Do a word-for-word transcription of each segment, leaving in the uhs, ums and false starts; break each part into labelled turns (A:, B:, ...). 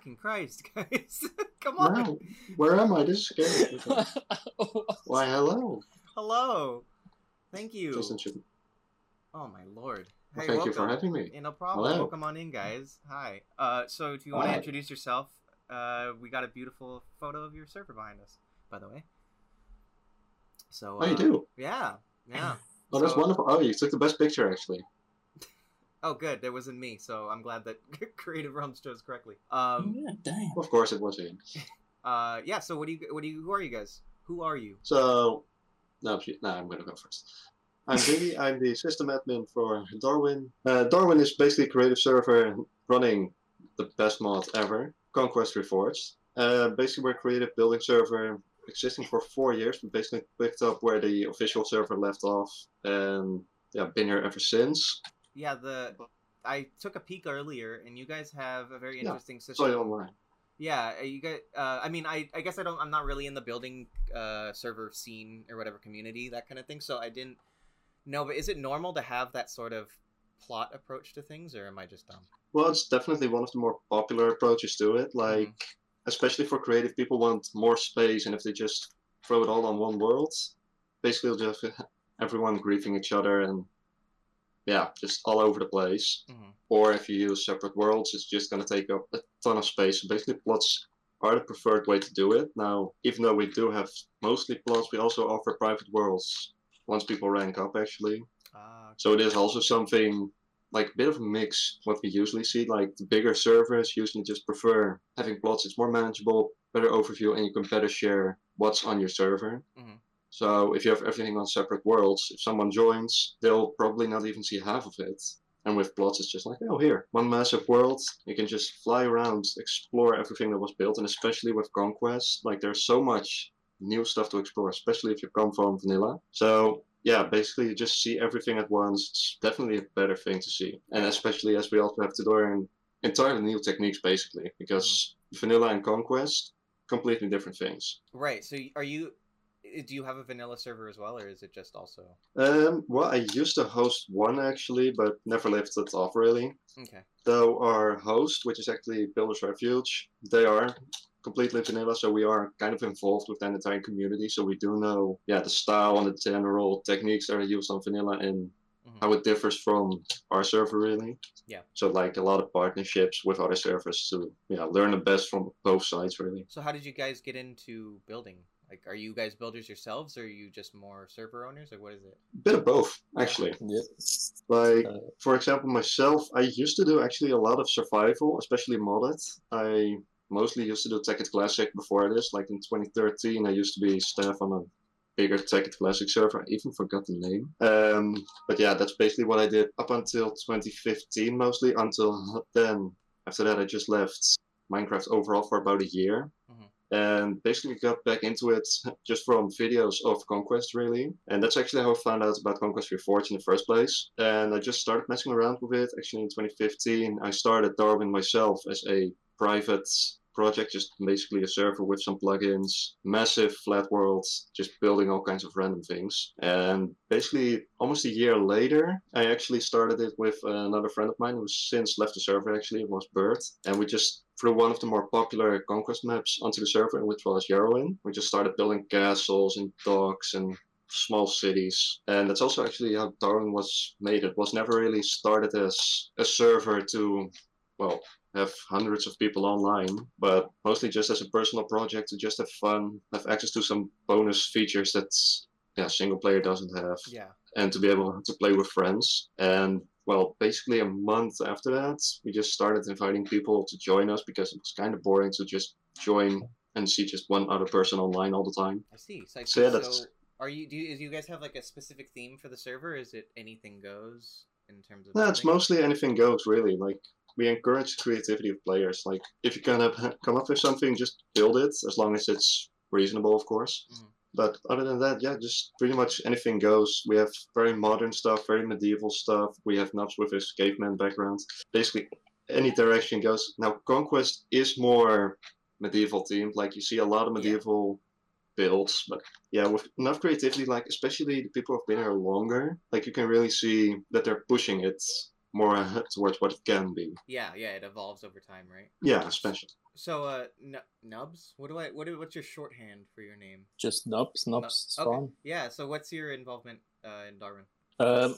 A: Fucking Christ, guys. Come on.
B: No, where am I? This is scary. Why, hello.
A: Hello. Thank you.
B: Justin shouldn't.
A: Oh, my lord.
B: Well,
A: Hey,
B: thank
A: welcome.
B: you for having me.
A: Yeah, no problem.
B: Hello.
A: Welcome on in, guys. Hi. Uh, so if you want to
B: Hi.
A: introduce yourself, uh, we got a beautiful photo of your server behind us, by the way. So,
B: Oh,
A: uh,
B: you do?
A: Yeah. Yeah.
B: Oh, that's
A: So-
B: wonderful. Oh, you took the best picture, actually.
A: Oh, good. That wasn't me, so I'm glad that Creative Realms chose correctly. Um,
C: Yeah, damn.
B: Of course it was Ian.
A: uh, yeah. So what do you, what do you, who are you guys? Who are you?
B: So, no, no, I'm going to go first. I'm Billy. I'm the system admin for Darwin. Uh, Darwin is basically a creative server running the best mod ever, Conquest Reforged. Uh, basically, we're a creative building server existing for four years. We basically picked up where the official server left off, and yeah, been here ever since.
A: Yeah, the I took a peek earlier, and you guys have a very
B: Yeah,
A: interesting
B: Saw you
A: system.
B: online.
A: Yeah, uh, you guys. Uh, I mean, I, I guess I don't. I'm not really in the building uh, server scene or whatever community, that kind of thing. So I didn't know. But is it normal to have that sort of plot approach to things, or am I just dumb?
B: Well, it's definitely one of the more popular approaches to it. Like,
A: Mhm.
B: especially for creative people, want more space, and if they just throw it all on one world, basically it'll just everyone griefing each other and yeah, just all over the place.
A: Mhm.
B: Or if you use separate worlds, it's just going to take up a ton of space. So basically, plots are the preferred way to do it. Now, even though we do have mostly plots, we also offer private worlds once people rank up, actually.
A: Ah,
B: So it is also something like a bit of a mix what we usually see. Like the bigger servers usually just prefer having plots. It's more manageable, better overview, and you can better share what's on your server.
A: Mhm.
B: So if you have everything on separate worlds, if someone joins, they'll probably not even see half of it. And with plots, it's just like, oh, here, one massive world. You can just fly around, explore everything that was built, and especially with Conquest, like there's so much new stuff to explore, especially if you come from vanilla. So yeah, basically you just see everything at once. It's definitely a better thing to see. And especially as we also have to learn entirely new techniques, basically, because vanilla and Conquest, completely different things.
A: right. So y- are you? i- Do you have a vanilla server as well, or is it just also?
B: Um, well, I used to host one actually, but never lifted it off really.
A: Okay.
B: Though our host, which is actually Builders Refuge, they are completely vanilla, so we are kind of involved with that entire community. So we do know, yeah, the style and the general techniques that are used on vanilla and
A: Mhm.
B: how it differs from our server really.
A: Yeah.
B: So like a lot of partnerships with other servers to yeah learn the best from both sides really.
A: So how did you guys get into building? Like, are you guys builders yourselves, or are you just more server owners, or what is it?
B: Bit of both actually.
C: Yep.
B: Like,
C: Uh,
B: for example, myself, I used to do actually a lot of survival, especially modded. I mostly used to do Tekkit Classic before this. Like in twenty thirteen, I used to be staff on a bigger Tekkit Classic server. I even forgot the name. Um, but yeah, that's basically what I did up until twenty fifteen, mostly. Until then, after that, I just left Minecraft overall for about a year.
A: Mhm.
B: And basically got back into it just from videos of Conquest, really. And that's actually how I found out about Conquest Reforged in the first place. And I just started messing around with it. Actually, in twenty fifteen, I started Darwin myself as a private project, just basically a server with some plugins, massive flat world, just building all kinds of random things. And basically, almost a year later, I actually started it with another friend of mine who's since left the server, actually. It was Bert. And we just threw one of the more popular Conquest maps onto the server, which was Yarrowin. We just started building castles and docks and small cities. And that's also actually how Darwin was made. It was never really started as a server to, well, have hundreds of people online, but mostly just as a personal project to just have fun, have access to some bonus features that yeah, single player doesn't have,
A: Yeah.
B: and to be able to play with friends. And well, basically a month after that, we just started inviting people to join us because it was kind of boring to just join and see just one other person online all the time.
A: I see. So, I
B: So,
A: see.
B: yeah, that's-
A: So are you? Do you, do you guys have like a specific theme for the server? Is it anything goes in terms of?
B: No, it's
A: building?
B: mostly anything goes, really. Like, we encourage the creativity of players. Like, if you kind of come up with something, just build it, as long as it's reasonable, of course.
A: Mhm.
B: But other than that, yeah, just pretty much anything goes. We have very modern stuff, very medieval stuff. We have Nubs with his caveman background. Basically, any direction goes. Now, Conquest is more medieval themed. Like, you see a lot of
A: Yeah.
B: medieval builds, but yeah, with enough creativity, like especially the people who've been here longer, like you can really see that they're pushing it more towards what it can be.
A: Yeah, yeah. It evolves over time, right?
B: Yeah, especially.
A: So, uh, N- Nubs, what do I what do, what's your shorthand for your name?
C: Just Nubs.
A: Nu-
C: Nubs is
A: okay,
C: fine.
A: yeah. So, what's your involvement uh, in Darwin?
C: Um,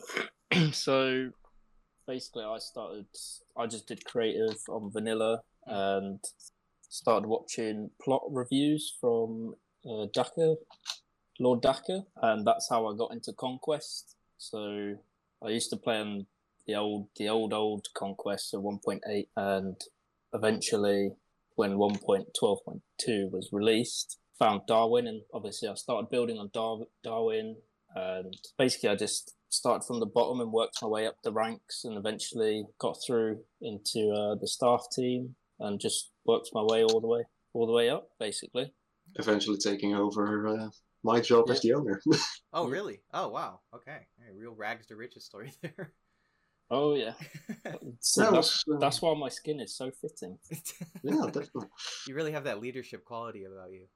C: so basically, I started. I just did creative on vanilla and started watching plot reviews from uh, Daka, Lord Daka, and that's how I got into Conquest. So I used to play on the old, the old, old Conquest, so one point eight, and eventually, when one point twelve point two was released, found Darwin, and obviously I started building on Dar- Darwin, and basically I just started from the bottom and worked my way up the ranks, and eventually got through into uh, the staff team, and just worked my way all the way, all the way up, basically.
B: Eventually taking over uh, my job
C: Yeah.
B: as the owner.
A: Oh,
C: Yeah.
A: really? Oh, wow. Okay, hey, real rags to riches story there.
C: Oh yeah, so
B: That
C: that's,
B: was, uh,
C: that's why my skin is so fitting.
B: yeah, definitely.
A: You really have that leadership quality about you.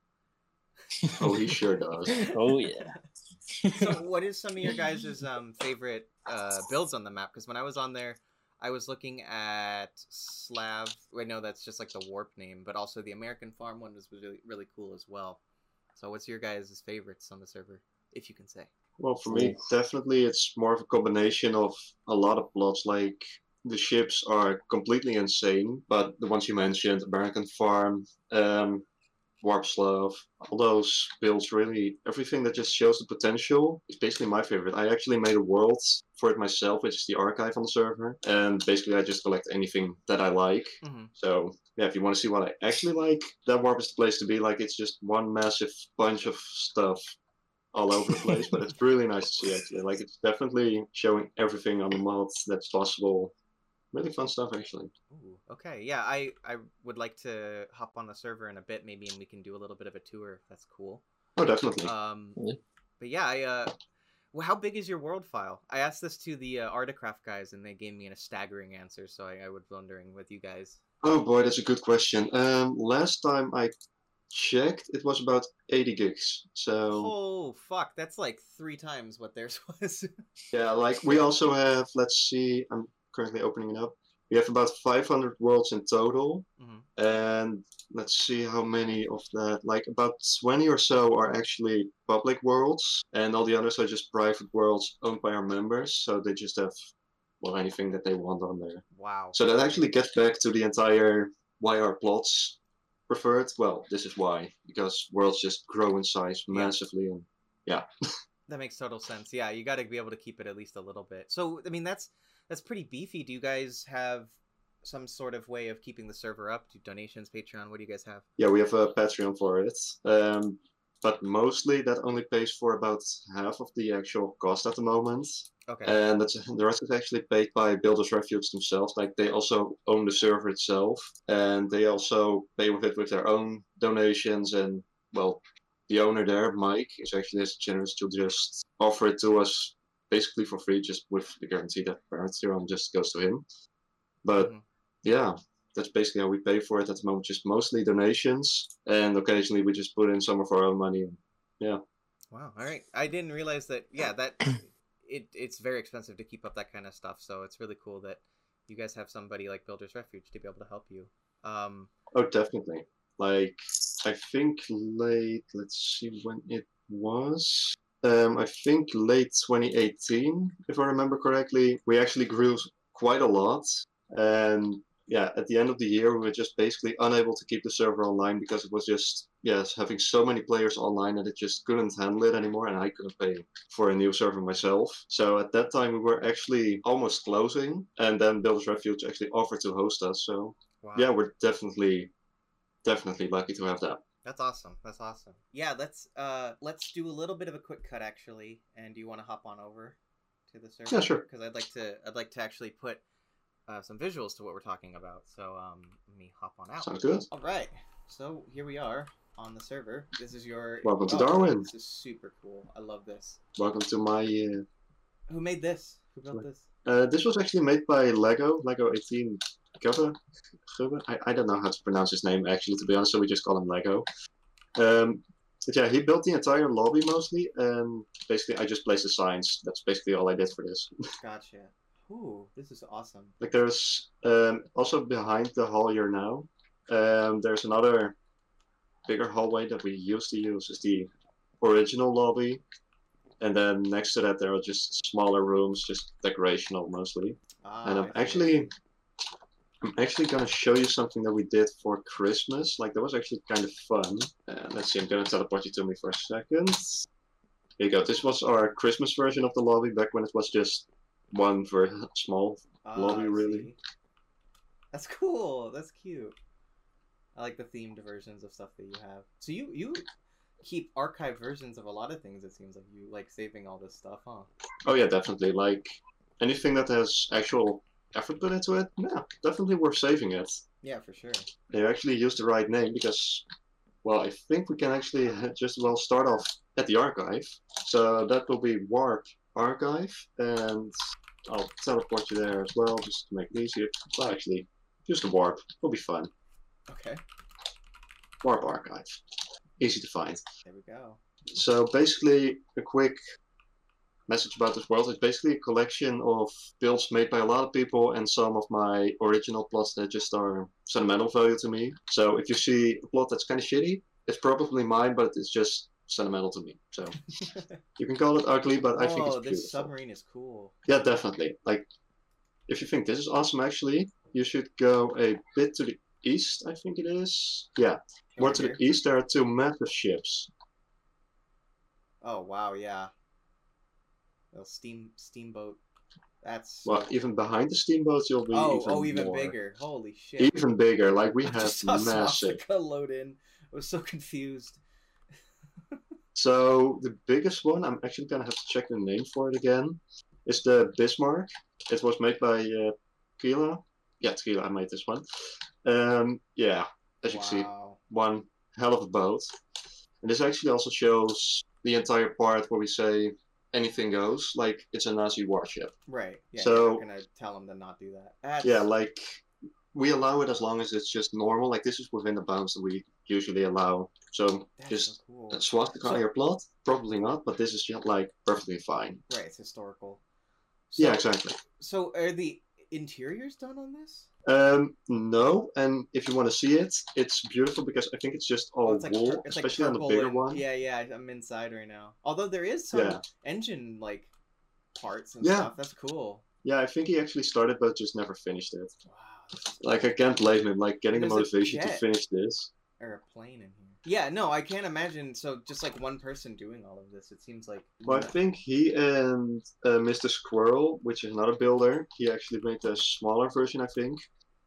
B: Oh, he sure does.
C: Oh yeah.
A: So, what is some of your guys' um, favorite uh, builds on the map? Because when I was on there, I was looking at Slav. I know that's just like the warp name, but also the American farm one was really really cool as well. So, what's your guys' favorites on the server, if you can say?
B: Well, for me, definitely it's more of a combination of a lot of plots. Like, the ships are completely insane, but the ones you mentioned, American Farm, um, Warp Slav, all those builds, really, everything that just shows the potential is basically my favorite. I actually made a world for it myself, which is the archive on the server, and basically I just collect anything that I like.
A: Mm-hmm.
B: So, yeah, if you want to see what I actually like, that Warp is the place to be. Like, it's just one massive bunch of stuff all over the place, but it's really nice to see, actually. Like, it's definitely showing everything on the mod that's possible. Really fun stuff, actually.
A: Ooh, okay, yeah, I I would like to hop on the server in a bit, maybe, and we can do a little bit of a tour if that's cool.
B: Oh, definitely.
A: Um,
C: Yeah.
A: but yeah, I uh, well, how big is your world file? I asked this to the uh, Artacraft guys, and they gave me a staggering answer. So I, I was wondering with you guys.
B: Oh boy, that's a good question. Um, last time I checked, it was about eighty gigs. So
A: Oh fuck, that's like three times what theirs was.
B: yeah, like we also have. Let's see, I'm currently opening it up. We have about five hundred worlds in total,
A: Mm-hmm.
B: and let's see how many of that. Like about twenty or so are actually public worlds, and all the others are just private worlds owned by our members. So they just have, well, anything that they want on there.
A: Wow.
B: So that actually gets back to the entire why are plots preferred. Well, this is why, because worlds just grow in size
A: Yeah.
B: massively, and yeah.
A: That makes total sense. Yeah, you got to be able to keep it at least a little bit. So, I mean, that's that's pretty beefy. Do you guys have some sort of way of keeping the server up? Do donations, Patreon? What do you guys have?
B: Yeah, we have a Patreon for it. Um, but mostly that only pays for about half of the actual cost at the moment.
A: Okay.
B: And that's, the rest is actually paid by Builders Refuge themselves. Like, they also own the server itself, and they also pay with it with their own donations. And, well, the owner there, Mike, is actually as generous to just offer it to us basically for free, just with the guarantee that Patreon just goes to him. But
A: Mhm.
B: yeah, that's basically how we pay for it at the moment. Just mostly donations, and occasionally we just put in some of our own money. Yeah.
A: Wow. All right. I didn't realize that. Yeah, that it it's very expensive to keep up that kind of stuff. So it's really cool that you guys have somebody like Builders Refuge to be able to help you. Um.
B: Oh, definitely. Like, I think late. Let's see when it was. Um, I think late twenty eighteen, if I remember correctly. We actually grew quite a lot, and yeah, at the end of the year, we were just basically unable to keep the server online because it was just, yes, having so many players online that it just couldn't handle it anymore, and I couldn't pay for a new server myself. So at that time, we were actually almost closing, and then Builders Refuge actually offered to host us. So
A: Wow.
B: yeah, we're definitely, definitely lucky to have that.
A: That's awesome. That's awesome. Yeah, let's uh let's do a little bit of a quick cut actually. And do you want to hop on over to the server?
B: Yeah, sure.
A: Because I'd like to I'd like to actually put uh, some visuals to what we're talking about. So um let me hop on out.
B: Sounds good.
A: All right. So here we are on the server. This is your
B: Welcome to
A: oh,
B: Darwin.
A: This is super cool. I love this.
B: Welcome to my. Uh,
A: Who made this? Who built this?
B: uh, this was actually made by Lego, Lego eighteen Gubbe. Gubbe? I, I don't know how to pronounce his name actually, to be honest, so we just call him Lego. Um, but yeah, he built the entire lobby mostly, and basically I just placed the signs. That's basically all I did for this.
A: Gotcha. Ooh, this is awesome.
B: Like, there's um, also behind the hall you're now, Um, there's another bigger hallway that we used to use is the original lobby. And then next to that there are just smaller rooms, just decorational mostly.
A: Ah,
B: And
A: I
B: I'm
A: see, I
B: actually
A: see.
B: I'm actually gonna show you something that we did for Christmas. Like that was actually kind of fun. Uh, let's see, I'm gonna teleport you to me for a second. Here you go. This was our Christmas version of the lobby back when it was just one very small
A: Ah,
B: lobby,
A: I
B: really.
A: see. That's cool. That's cute. I like the themed versions of stuff that you have. So you you keep archived versions of a lot of things. It seems like you like saving all this stuff, huh?
B: Oh yeah, definitely. Like anything that has actual effort put into it, yeah, definitely worth saving it.
A: Yeah, for sure.
B: You actually used the right name because, well, I think we can actually just well start off at the archive. So that will be Warp Archive, and I'll teleport you there as well just to make it easier. Well, actually, use the warp. It'll be fun.
A: Okay.
B: Warp Archive. Easy to find.
A: There we go.
B: So basically, a quick message about this world. It's basically a collection of builds made by a lot of people and some of my original plots that just are sentimental value to me. So if you see a plot that's kind of shitty, it's probably mine, but it's just sentimental to me. So you can call it ugly, but I think it's
A: Oh,
B: beautiful.
A: this submarine is cool.
B: Yeah, definitely. Like, if you think this is awesome, actually, you should go a bit to the east, I think it is. Yeah, more
A: Over
B: to
A: here?
B: the east, there are two massive ships.
A: Oh wow, yeah. Well, steam steamboat. That's
B: Well, even behind the steamboats, you'll be
A: oh
B: even
A: oh even
B: more.
A: bigger. Holy shit!
B: Even bigger. Like, we
A: I
B: have
A: just saw
B: massive.
A: swastika load in. I was so confused.
B: So, the biggest one, I'm actually gonna have to check the name for it again, is the Bismarck. It was made by uh, Tequila. Yeah, Tequila, I made this one. Um, yeah, as you can see,
A: Wow.
B: one hell of a boat. And this actually also shows the entire part where we say anything goes, like it's a Nazi warship.
A: Right. Yeah.
B: So-
A: you're not gonna tell them to not do that. That's,
B: Yeah, like we allow it as long as it's just normal. Like this is within the bounds that we usually allow. So
A: that's
B: just
A: so cool.
B: a swastika
A: So-
B: on your plot? Probably not, but this is just like perfectly fine.
A: Right. It's historical. So,
B: Yeah, exactly.
A: So are the interiors done on this?
B: Um, no, and if you want to see it, it's beautiful because I think it's just all
A: Oh, it's like
B: wool,
A: pur- it's like
B: especially on the
A: purple
B: bigger
A: and-
B: one.
A: Yeah, yeah. I'm inside right now. Although there is some
B: Yeah.
A: engine like parts and
B: Yeah.
A: stuff. That's cool.
B: Yeah, I think he actually started but just never finished it.
A: Wow. This is
B: Like, I can't blame him, like, getting the
A: And there's a
B: motivation to
A: jet.
B: finish this.
A: or a plane in here. Yeah, no, I can't imagine. So just like one person doing all of this, it seems like.
B: Well, I think he and uh, Mister Squirrel, which is another builder, he actually made a smaller version, I think.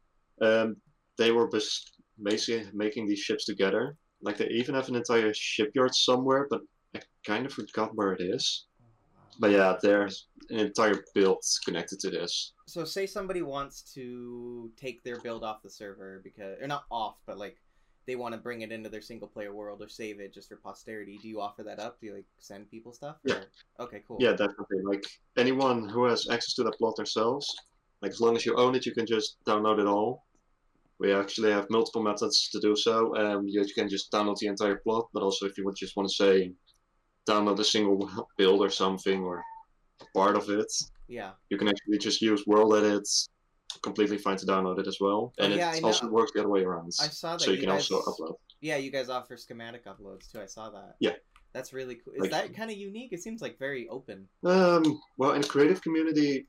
B: Um, they were bas- basically making these ships together. Like, they even have an entire shipyard somewhere, but I kind of forgot where it is.
A: Oh, wow.
B: But yeah, there's an entire build connected to this.
A: So say somebody wants to take their build off the server because, or not off, but like they want to bring it into their single player world or save it just for posterity. Do you offer that up? Do you like send people stuff?
B: Yeah.
A: Or- Okay, cool.
B: Yeah, definitely. Like, anyone who has access to that plot themselves, like, as long as you own it, you can just download it all. We actually have multiple methods to do so. Um, you can just download the entire plot, but also if you would just want to say, download a single build or something, or part of it,
A: Yeah.
B: you can actually just use World Edit. Completely fine to download it as well.
A: Oh,
B: And
A: yeah, I
B: it
A: know.
B: also works the other way around.
A: I saw that.
B: So you,
A: you
B: can
A: guys,
B: also upload.
A: Yeah, you guys offer schematic uploads too. I saw that.
B: Yeah.
A: That's really cool. Is
B: Like-
A: that kind of unique? It seems like very open.
B: Um, well, in the creative community,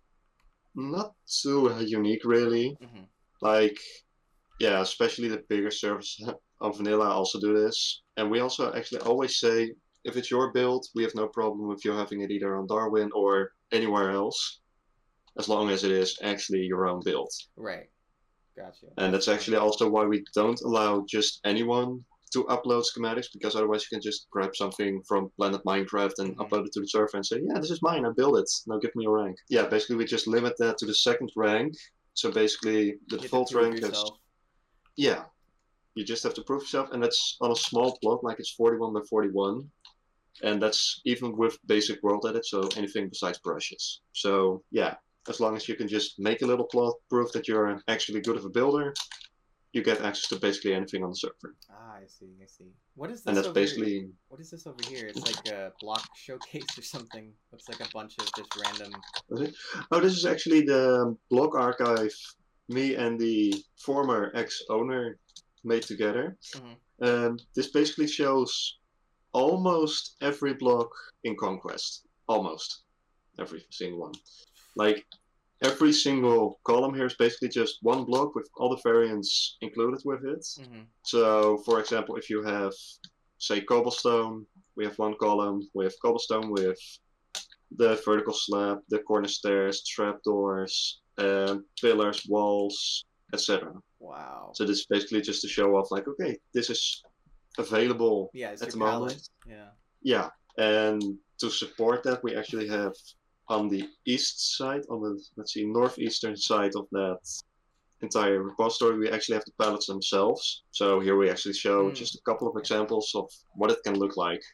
B: not too uh, unique really.
A: hmm
B: Like, yeah, especially the bigger servers on Vanilla also do this. And we also actually always say, if it's your build, we have no problem with you having it either on Darwin or anywhere else, as long as it is actually your own build.
A: Right. Gotcha.
B: And that's actually also why we don't allow just anyone to upload schematics, because otherwise you can just grab something from Planet Minecraft and
A: Mhm.
B: upload it to the server and say, yeah, this is mine, I built it, now give me a rank. Yeah, basically we just limit that to the second rank. So basically the
A: You have to
B: default
A: prove
B: rank is,
A: yourself.
B: yeah, you just have to prove yourself, and that's on a small plot, like it's forty-one by forty-one. And that's even with basic world edit, so anything besides brushes. So yeah, as long as you can just make a little plot, prove that you're actually good of a builder, you get access to basically anything on the server.
A: Ah, I see. I see. What is this?
B: And that's
A: over
B: basically,
A: What is this over here? It's like a block showcase or something. Looks like a bunch of just random.
B: oh, this is actually the blog archive me and the former ex-owner made together.
A: Mhm.
B: And this basically shows almost every block in Conquest. Almost every single one. Like, every single column here is basically just one block with all the variants included with it.
A: Mhm.
B: So, for example, if you have, say, cobblestone, we have one column with cobblestone with the vertical slab, the corner stairs, trapdoors, um, pillars, walls, et cetera.
A: Wow.
B: So this is basically just to show off, like, okay, this is available
A: Yeah, it's
B: at
A: your
B: the
A: palette.
B: moment.
A: Yeah.
B: Yeah, and to support that, we actually have on the east side, on the, let's see, northeastern side of that entire repository, we actually have the palettes themselves. So here we actually show
A: Mm.
B: just a couple of examples of what it can look like.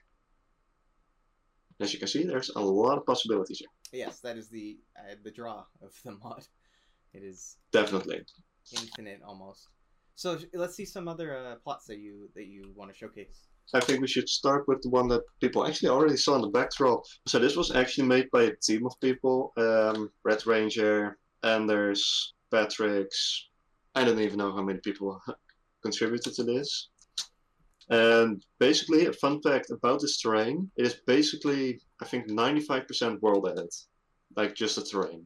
B: As you can see, there's a lot of possibilities here.
A: Yes, that is the uh, the draw of the mod. It is
B: Definitely.
A: infinite almost. So sh- let's see some other uh, plots that you that you want to showcase.
B: I think we should start with the one that people actually already saw in the backdrop. So this was actually made by a team of people. Um, Red Ranger, Anders, Patrick's. I don't even know how many people contributed to this. And basically, a fun fact about this terrain, it is basically, I think, ninety-five percent world edit. Like, just the terrain.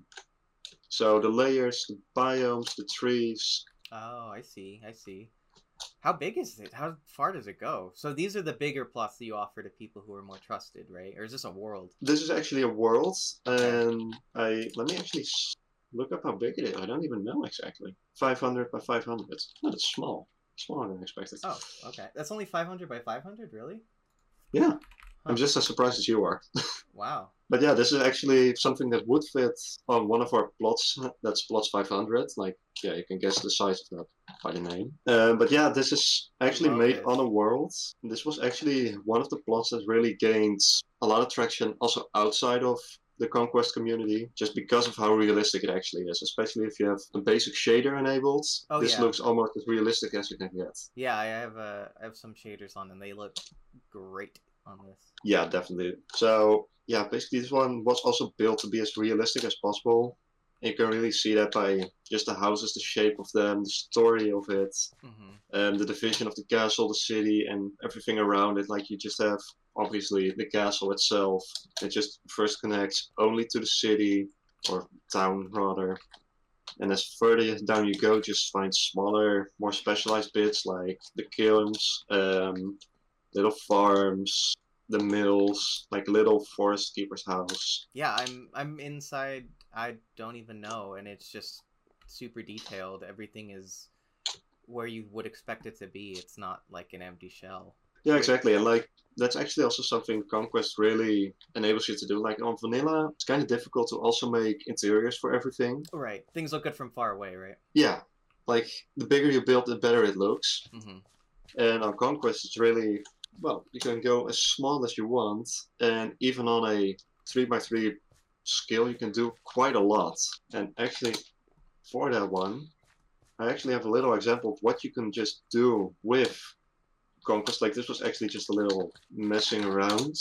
B: So the layers, the biomes, the trees.
A: Oh, I see. I see. How big is it? How far does it go? So these are the bigger plots that you offer to people who are more trusted, right? Or is this a world?
B: This is actually a world,
A: Okay.
B: and I let me actually s- look up how big it is. I don't even know exactly. five hundred by five hundred. Oh, that's small. Smaller than expected.
A: Oh, okay. That's only five hundred by five hundred, really?
B: Yeah.
A: Huh.
B: I'm just as surprised as you are.
A: Wow.
B: But yeah, this is actually something that would fit on one of our plots. That's plots five hundred. Like, yeah, you can guess the size of that by the name. Uh, but yeah, this is actually
A: Love
B: made
A: this.
B: on a world. This was actually one of the plots that really gained a lot of traction also outside of the Conquest community, just because of how realistic it actually is. Especially if you have a basic shader enabled.
A: Oh,
B: this
A: yeah.
B: looks almost as realistic as you can get.
A: Yeah, I have uh, I have some shaders on, and they look great on this.
B: Yeah, definitely. So yeah, basically this one was also built to be as realistic as possible. And you can really see that by just the houses, the shape of them, the story of it,
A: Mm-hmm.
B: um, the division of the castle, the city, and everything around it. Like, you just have obviously the castle itself. It just first connects only to the city, or town rather. And as further down you go, just find smaller, more specialized bits like the kilns, um, little farms, the mills, like little forest keeper's house.
A: Yeah, I'm I'm inside. I don't even know, and it's just super detailed. Everything is where you would expect it to be. It's not like an empty shell.
B: Yeah, exactly. And like, that's actually also something Conquest really enables you to do. Like, on vanilla, it's kind of difficult to also make interiors for everything.
A: Right. Things look good from far away, right?
B: Yeah, like, the bigger you build, the better it looks.
A: Mm-hmm.
B: And on Conquest, it's really, well, you can go as small as you want, and even on a three by three scale, you can do quite a lot. And actually, for that one, I actually have a little example of what you can just do with Conquest. Like, this was actually just a little messing around.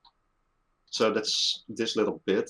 B: So that's this little bit.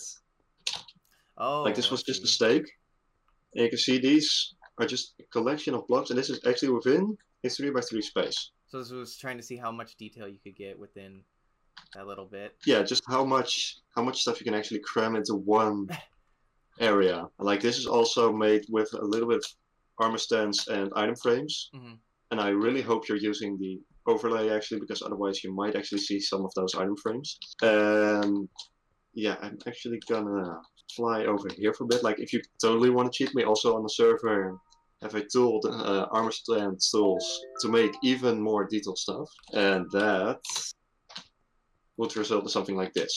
A: Oh,
B: Like, this
A: I
B: was just a
A: see.
B: stake. And you can see these are just a collection of blocks, and this is actually within a three by three space.
A: So this was trying to see how much detail you could get within that little bit.
B: Yeah, just how much how much stuff you can actually cram into one area. Like, this is also made with a little bit of armor stands and item frames.
A: Mhm.
B: And I really hope you're using the overlay actually, because otherwise you might actually see some of those item frames. And yeah, I'm actually gonna fly over here for a bit. Like, if you totally want to cheat me, also on the server have a tool, the uh, armor stand tools, to make even more detailed stuff. And that would result in something like this.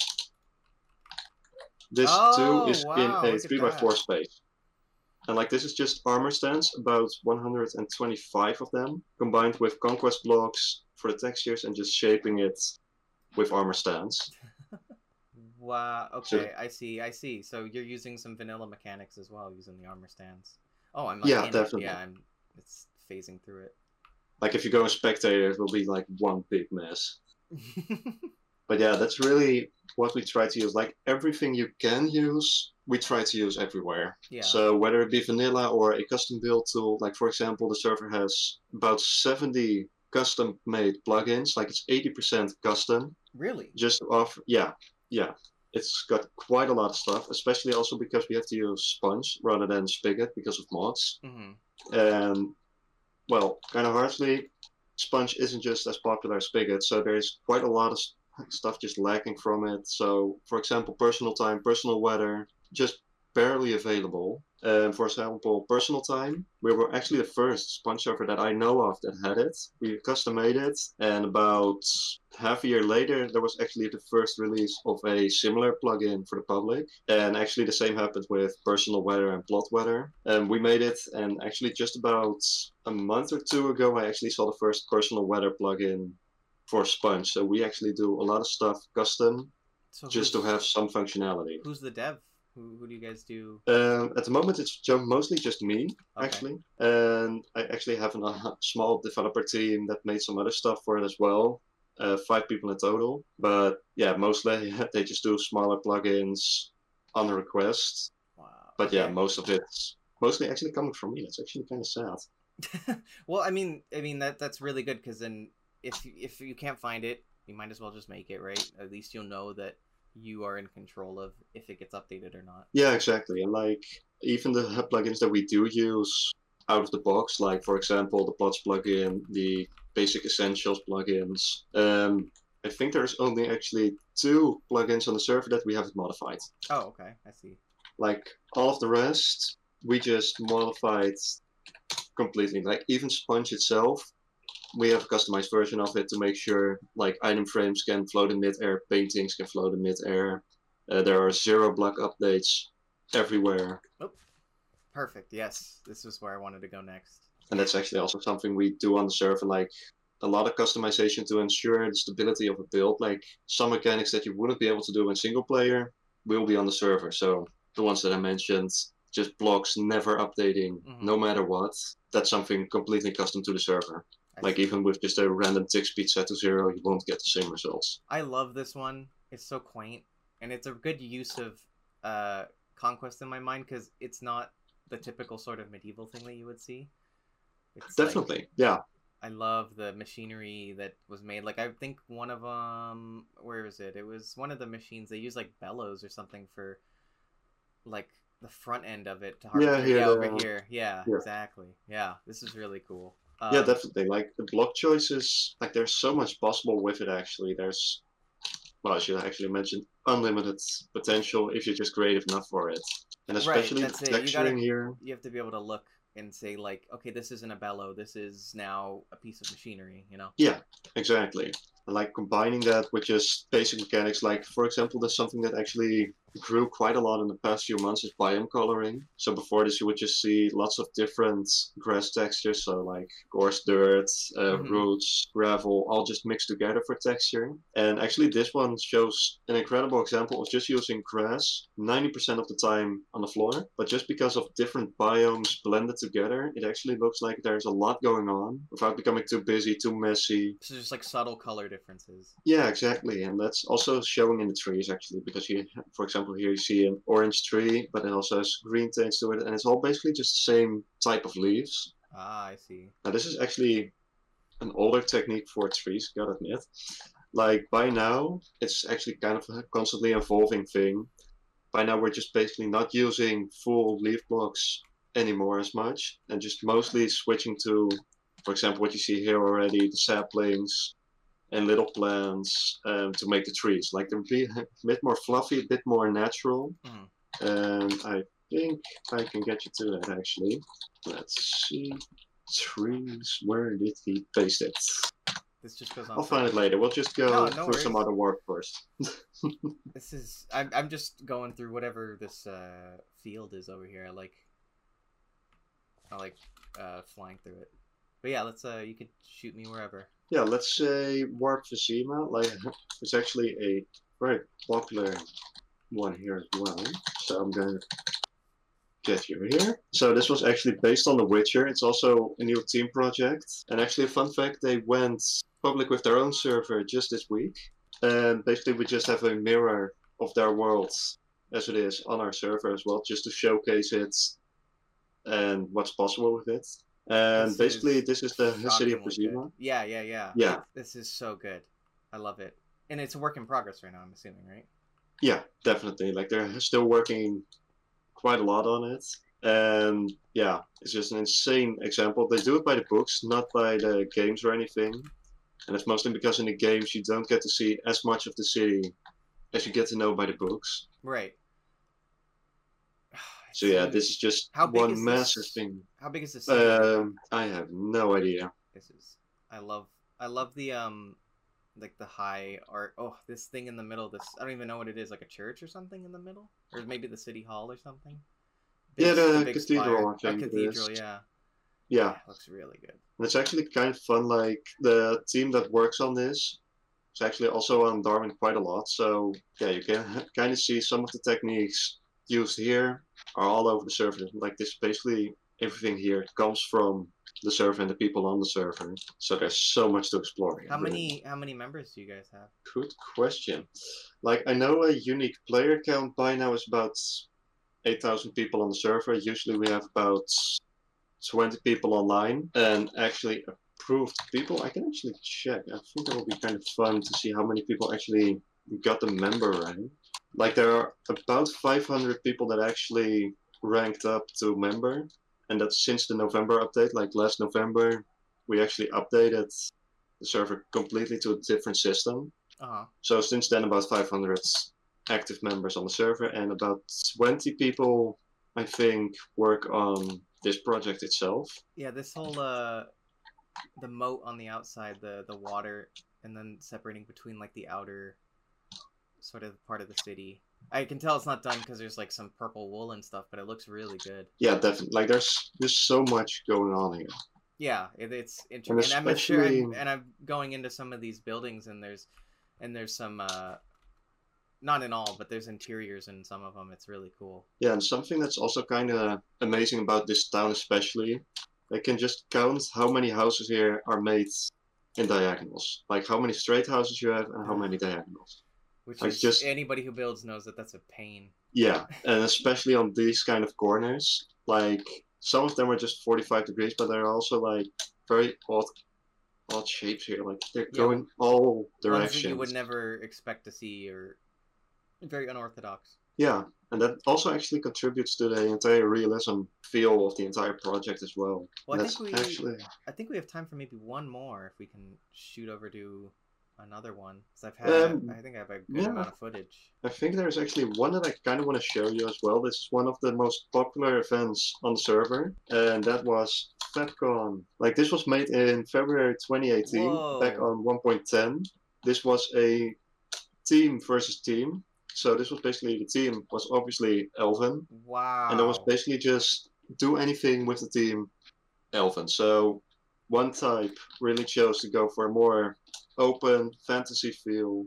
B: This
A: Oh,
B: too is
A: wow,
B: in a
A: look at
B: three by four
A: that.
B: space. And like, this is just armor stands, about one hundred twenty-five of them, combined with conquest blocks for the textures and just shaping it with armor stands.
A: Wow.
B: So-
A: Okay, I see. I see. So you're using some vanilla mechanics as well, using the armor stands. Oh, I'm like
B: Yeah,
A: in it.
B: definitely.
A: Yeah, I'm. It's phasing through it.
B: Like, if you go in spectator, it will be like one big mess. But yeah, that's really what we try to use. Like, everything you can use we try to use everywhere.
A: Yeah.
B: So whether it be vanilla or a custom build tool, like for example, the server has about seventy custom made plugins, like it's eighty percent custom.
A: Really?
B: Just off, yeah, yeah. It's got quite a lot of stuff, especially also because we have to use Sponge rather than Spigot because of mods.
A: Mm-hmm.
B: And, well, kind of harshly, Sponge isn't just as popular as Spigot, so there's quite a lot of stuff just lacking from it. So, for example, personal time, personal weather, just barely available. Um, for example, personal time, we were actually the first Sponge server that I know of that had it. We custom made it, and about half a year later, there was actually the first release of a similar plugin for the public. And actually, the same happened with personal weather and plot weather. And we made it, and actually, just about a month or two ago, I actually saw the first personal weather plugin for Sponge. So we actually do a lot of stuff custom,
A: So
B: just to
A: who's-
B: have some functionality.
A: Who's the dev? Who, who do you guys do?
B: Um, at the moment, it's ju- mostly just me,
A: Okay.
B: actually. And I actually have a uh, small developer team that made some other stuff for it as well. Uh, five people in total. But yeah, mostly they just do smaller plugins on request.
A: Wow.
B: But yeah,
A: okay.
B: most of it's mostly actually coming from me. That's actually kind of sad.
A: Well, I mean, I mean that that's really good because then if you- if you can't find it, you might as well just make it, right? At least you'll know that you are in control of if it gets updated or not.
B: Yeah, exactly. And like even the plugins that we do use out of the box, like for example the plots plugin, the basic essentials plugins. Um, I think there's only actually two plugins on the server that we haven't modified.
A: Oh, okay, I see.
B: Like all of the rest, we just modified completely. Like even Sponge itself, we have a customized version of it to make sure like item frames can float in mid-air, paintings can float in mid-air. Uh, there are zero block updates everywhere.
A: Perfect. Yes, this is where I wanted to go next.
B: And that's actually also something we do on the server, like a lot of customization to ensure the stability of a build. Like some mechanics that you wouldn't be able to do in single player will be on the server. So the ones that I mentioned, just blocks never updating,
A: Mhm.
B: no matter what. That's something completely custom to the server.
A: I
B: Like
A: see.
B: even with just a random tick speed set to zero, you won't get the same results.
A: I love this one. It's so quaint, and it's a good use of uh, conquest in my mind because it's not the typical sort of medieval thing that you would see. It's like-
B: Definitely, yeah.
A: I love the machinery that was made. Like I think one of them, where is it? It was one of the machines they use like bellows or something for, like the front end of it to harvest.
B: Yeah, here,
A: yeah, over
B: the-
A: here. Yeah,
B: here.
A: exactly. Yeah, this is really cool.
B: Yeah,
A: Um,
B: definitely. Like the block choices, like there's so much possible with it actually. There's, well, I should actually mention unlimited potential if you're just creative enough for it. And
A: Right,
B: especially
A: that's
B: the
A: it. You gotta-
B: texturing here.
A: You have to be able to look and say like, okay, this isn't a bellow. This is now a piece of machinery. You know.
B: Yeah, exactly. And like combining that with just basic mechanics, like for example, there's something that actually grew quite a lot in the past few months is biome coloring. So before this, you would just see lots of different grass textures, so like coarse dirt, uh,
A: Mhm.
B: roots, gravel, all just mixed together for texture. And actually, this one shows an incredible example of just using grass ninety percent of the time on the floor, but just because of different biomes blended together, it actually looks like there's a lot going on without becoming too busy, too messy.
A: So just like subtle color differences.
B: Yeah, exactly, and that's also showing in the trees actually, because here, for example, here you see an orange tree, but it also has green tints to it, and it's all basically just the same type of leaves.
A: Ah, I see.
B: Now, this is actually an older technique for trees, gotta admit. Like by now, it's actually kind of a constantly evolving thing. By now, we're just basically not using full leaf blocks anymore as much, and just mostly switching to, for example, what you see here already, the saplings and little plants um, to make the trees. Like they're be a bit more fluffy, a bit more natural.
A: Mhm.
B: And I think I can get you to that actually. Let's see. Trees, where did he paste it?
A: This just goes on.
B: I'll find it later. We'll just go
A: No, no
B: through some
A: worries.
B: other work first.
A: This is. I'm. I'm just going through whatever this uh, field is over here. I like. I like uh, flying through it. But yeah, let's. Uh, you could shoot me wherever.
B: Yeah, let's say Warp Vizima. Like, it's actually a very popular one here as well. So I'm gonna get you here. So this was actually based on The Witcher. It's also a new team project. And actually, a fun fact: they went public with their own server just this week. And basically, we just have a mirror of their world as it is on our server as well, just to showcase it and what's possible with it. And
A: This
B: basically,
A: is
B: this is the city of
A: shockingly good.
B: Kojima.
A: Yeah, yeah, yeah.
B: Yeah,
A: This is so good. I love it. And it's a work in progress right now, I'm assuming, right?
B: yeah, definitely. Like they're still working quite a lot on it. And yeah, it's just an insane example. They do it by the books, not by the games or anything. And it's mostly because in the games you don't get to see as much of the city as you get to know by the books.
A: Right.
B: So yeah, this is just
A: How big
B: one
A: is
B: massive
A: this?
B: thing.
A: How big is the city?
B: Um, I have no idea.
A: This is. I love. I love the um, like the high art. Oh, this thing in the middle. This I don't even know what it is. Like a church or something in the middle, or maybe the city hall or something.
B: Yeah, the
A: big
B: cathedral,
A: spire.
B: I think
A: A
B: it
A: cathedral,
B: is.
A: yeah.
B: Yeah,
A: It looks really good.
B: and it's actually kind of fun. Like the team that works on this is actually also on Darwin quite a lot. So yeah, you can kind of see some of the techniques used here are all over the server. Like this, basically everything here comes from the server and the people on the server. So there's so much to explore here.
A: How
B: really.
A: many how many members do you guys have?
B: Good question. Like I know a unique player count by now is about eight thousand people on the server. Usually we have about twenty people online, and actually approved people. I can actually check. I think that will be kind of fun to see how many people actually got the member rank. Like there are about five hundred people that actually ranked up to member, and that's since the November update. Like last November, we actually updated the server completely to a different system.
A: Uh-huh.
B: So since then, about five hundred active members on the server, and about twenty people, I think, work on this project itself.
A: Yeah, this whole uh the moat on the outside, the the water, and then separating between like the outer sort of part of the city. I can tell it's not done because there's like some purple wool and stuff, but it looks really good.
B: Yeah, definitely. Like there's there's so much going on here.
A: Yeah, it, it's
B: And
A: interesting. And, I'm sure,
B: especially,
A: I'm, and I'm going into some of these buildings, and there's and there's some uh not in all, but there's interiors in some of them. It's really cool.
B: yeah, and something that's also kind of amazing about this town, especially, they can just count how many houses here are made in diagonals. Like how many straight houses you have and how many diagonals.
A: Which
B: Like
A: is
B: just-
A: anybody who builds knows that that's a pain.
B: Yeah, and especially on these kind of corners, like some of them are just forty-five degrees, but there are also like very odd, odd shapes here. Like they're
A: Yeah,
B: going all
A: Ones that
B: directions.
A: you would never expect to see, or very unorthodox.
B: Yeah, and that also actually contributes to the entire realism feel of the entire project as well.
A: Well, I
B: That's
A: think we-
B: actually
A: I think we have time for maybe one more if we can shoot over to another one. Because I've had,
B: Um,
A: I think I have a good
B: yeah.
A: amount of footage.
B: I think there's actually one that I kind of want to show you as well. This is one of the most popular events on the server, and that was FabCon. Like this was made in February twenty eighteen, back
A: Whoa.
B: on one point ten. This was a team versus team. So this was basically the team was obviously Elven,
A: Wow.
B: and it was basically just do anything with the team Elven. So one type really chose to go for a more open fantasy feel.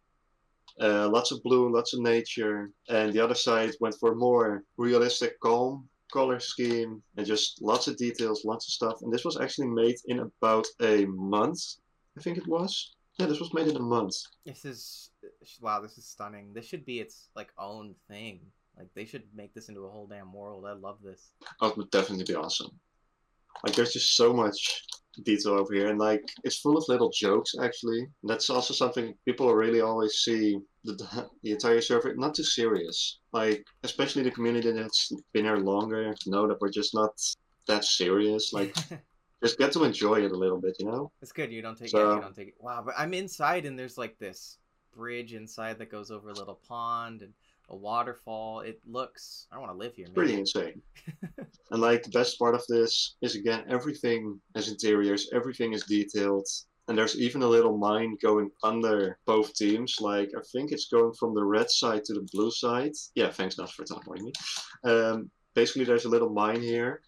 B: Uh, lots of blue, lots of nature, and the other side went for more realistic, calm color scheme and just lots of details, lots of stuff. And this was actually made in about a month, I think it was. Yeah, this was made in a month.
A: This is wow. This is stunning. This should be its like own thing. Like they should make this into a whole damn world. I love this.
B: Oh, it would definitely be awesome. Like there's just so much detail over here, and like it's full of little jokes actually. That's also something people really always see the, the entire server not too serious. Like especially the community that's been here longer know that we're just not that serious. Like just get to enjoy it a little bit, you know?
A: It's good. You don't take
B: So-
A: it. You don't take it. Wow. But I'm inside, and there's like this bridge inside that goes over a little pond and a waterfall. It looks. I want to live here.
B: Pretty
A: man.
B: insane. And like the best part of this is again everything has interiors, everything is detailed. And there's even a little mine going under both teams. Like I think it's going from the red side to the blue side. Yeah, thanks Nas for telling me. Um, basically there's a little mine here.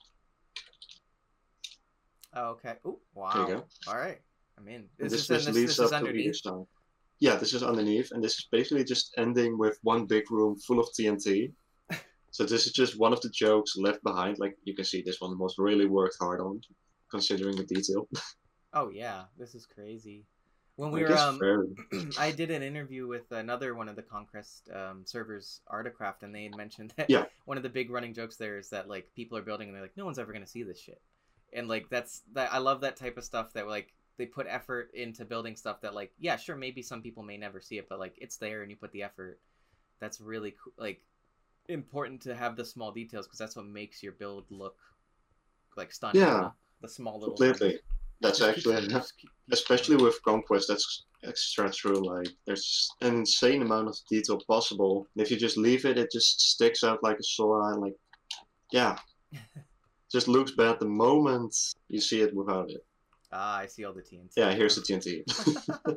A: Oh, okay. Oh, wow.
B: There you go.
A: All right. I'm in.
B: And
A: This,
B: this
A: is
B: just
A: and this,
B: leads
A: this
B: up
A: is
B: to either
A: underneath.
B: side. Yeah, this is underneath, and this is basically just ending with one big room full of T N T. So this is just one of the jokes left behind. Like you can see, this one was really worked hard on, considering the detail.
A: Oh yeah, this is crazy. When we
B: I
A: were,
B: guess
A: um,
B: fair.
A: I did an interview with another one of the Conquest um, servers, Artacraft, and they had mentioned that
B: Yeah.
A: one of the big running jokes there is that like people are building and they're like, no one's ever gonna see this shit, and like that's that. I love that type of stuff that like they put effort into building stuff that like yeah sure maybe some people may never see it, but like it's there and you put the effort. That's really cool. Like important to have the small details because that's what makes your build look like stunning.
B: Yeah,
A: the small little
B: completely.
A: things.
B: That's
A: Just keep-
B: actually,
A: just keep- keep
B: especially
A: going.
B: with Conquest, that's extra true. Like, there's an insane amount of detail possible. And if you just leave it, it just sticks out like a sore eye. Like, yeah, just looks bad the moment you see it without it.
A: Ah, I see all the T N T.
B: Yeah, here's the T N T.
A: Oh,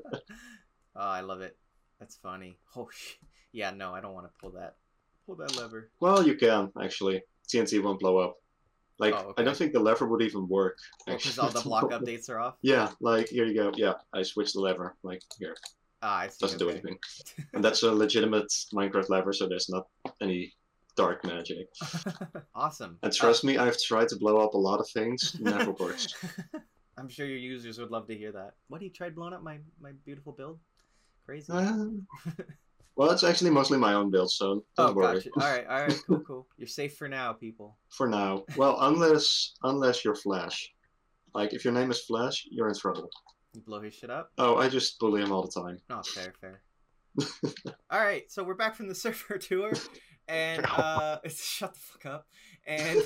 A: I love it. That's funny. Oh, sh- yeah, no, I don't want to pull that. Pull that lever.
B: Well, you can, actually. T N T won't blow up. Like,
A: Oh,
B: I
A: okay.
B: don't think the lever would even work.
A: Oh, because
B: actually.
A: all the block updates are off?
B: Yeah, like, here you go. Yeah, I switched the lever. Like, here.
A: Ah, I see.
B: Doesn't do
A: okay.
B: anything. And that's a legitimate Minecraft lever, so there's not any dark magic.
A: Awesome.
B: And trust me, I've tried to blow up a lot of things. It never works.
A: I'm sure your users would love to hear that. What, you tried blowing up my, my beautiful build? Crazy.
B: Uh, well, it's actually mostly my own build, so don't
A: Oh,
B: worry.
A: gotcha. Alright, alright, cool, cool. You're safe for now, people.
B: For now. Well, unless unless you're Flash. Like, if your name is Flash, you're in trouble.
A: You blow his shit up?
B: Oh, I just bully him all the time.
A: Oh, fair, fair. Alright, so we're back from the server tour. And, uh, shut the fuck up. And,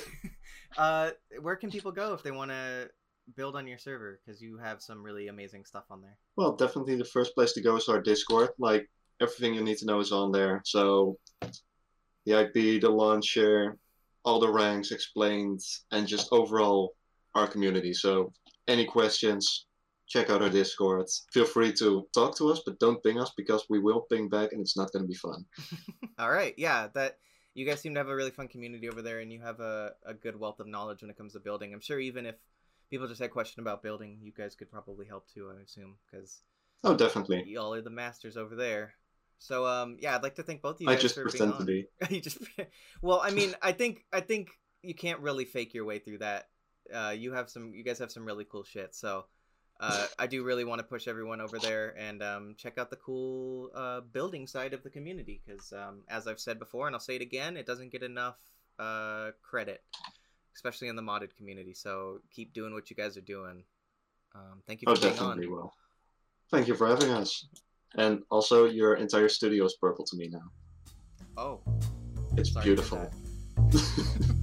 A: uh, where can people go if they want to build on your server? Because you have some really amazing stuff on there.
B: Well, definitely the first place to go is our Discord. Like, everything you need to know is on there. So, the I P, the launcher, all the ranks explained, and just overall our community. So, any questions, check out our Discord. Feel free to talk to us, but don't ping us because we will ping back and it's not going to be fun.
A: All right, yeah, that you guys seem to have a really fun community over there, and you have a, a good wealth of knowledge when it comes to building. I'm sure even if people just had a question about building, you guys could probably help too, I assume, because
B: Oh, definitely.
A: y'all are the masters over there. So, um, yeah, I'd like to thank both of you
B: I
A: guys
B: just
A: for
B: pretend
A: being
B: to
A: on.
B: be.
A: You just, well, I mean, I think I think you can't really fake your way through that. Uh, you have some, you guys have some really cool shit. So, uh, I do really want to push everyone over there and um, check out the cool uh, building side of the community because, um, as I've said before, and I'll say it again, it doesn't get enough uh, credit, especially in the modded community. So keep doing what you guys are doing. Um, thank you
B: Oh,
A: for being
B: definitely
A: on.
B: will. Thank you for having us. And also, your entire studio is purple to me now.
A: Oh,
B: It's
A: sorry to hear
B: beautiful.
A: that.